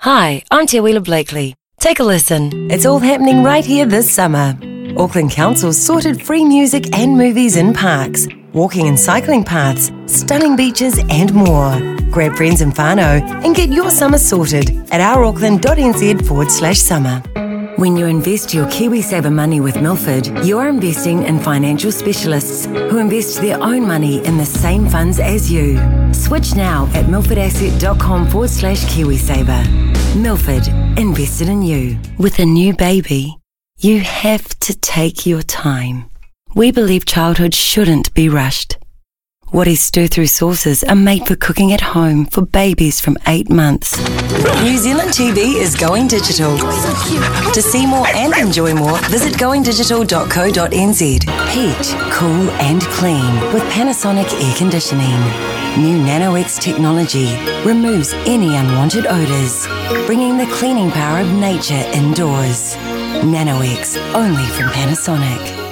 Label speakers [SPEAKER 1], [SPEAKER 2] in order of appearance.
[SPEAKER 1] Hi, I'm Tia Wheeler-Blakely. Take a listen. It's all happening right here this summer. Auckland Council's sorted free music and movies in parks, walking and cycling paths, stunning beaches and more. Grab friends and whānau and get your summer sorted at ourauckland.nz/summer. When you invest your KiwiSaver money with Milford, you're investing in financial specialists who invest their own money in the same funds as you. Switch now at milfordasset.com/KiwiSaver. Milford, invested in you. With a new baby, you have to take your time. We believe childhood shouldn't be rushed. Wattie's stir-through sauces are made for cooking at home for babies from 8 months. New Zealand TV is going digital. To see more and enjoy more, visit goingdigital.co.nz. Peach, cool and clean with Panasonic air conditioning. New NanoX technology removes any unwanted odours, bringing the cleaning power of nature indoors. NanoX, only from Panasonic.